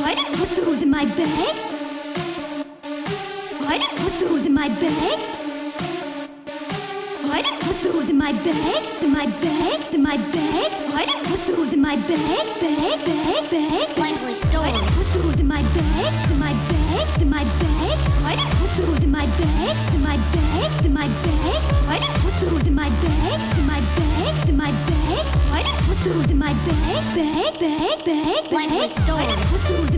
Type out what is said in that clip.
I didn't put those in my bag. I didn't put those in my bag. I didn't put those in my bag, in my bag, in my bag. I didn't put those in my bag, bag. Likely story. I didn't put those in my bag, in my bag, in my bag. I didn't put those in my bag, in my bag, in my bag. I didn't put those in my bag, in my bag, in my bag. I didn't put those in my bag, bag. Likely story. I didn't put those